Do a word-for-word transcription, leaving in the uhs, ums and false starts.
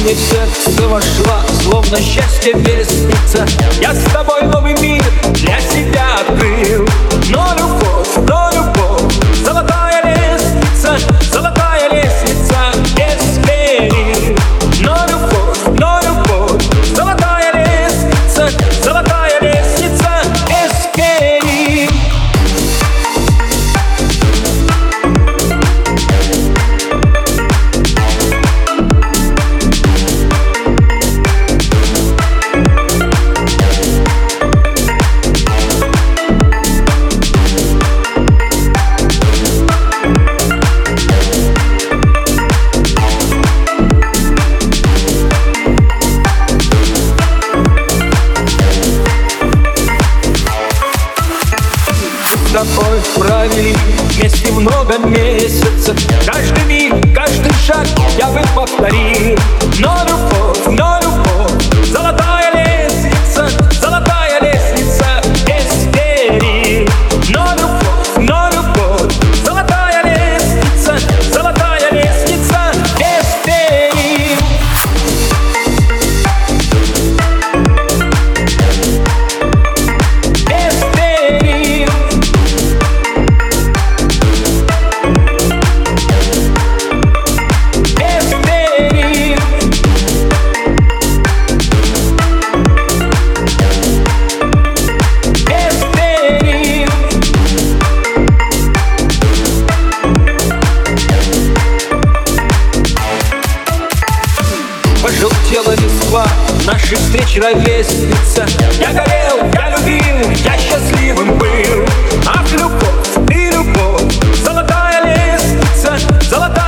мне в сердце вошла, словно счастье вестница. Я с тобой новый мир для себя открыл. Но любовь, но любовь, золотая лестница, золотая лестница без перил. Но любовь, но любовь, золотая лестница, золотая лестница без перил. С тобой провели вместе много месяцев. Каждый миг, каждый шаг я бы повторил. Но любовь, но любовь, золотая лестница, золотая лестница без перил. Но любовь, но любовь, золотая лестница, золотая лестница без перил. Без перил. Пожелтела листва, наши встречи ровесница. Я горел, я любил, я счастливым был. Ах, любовь, ты любовь, золотая лестница, золотая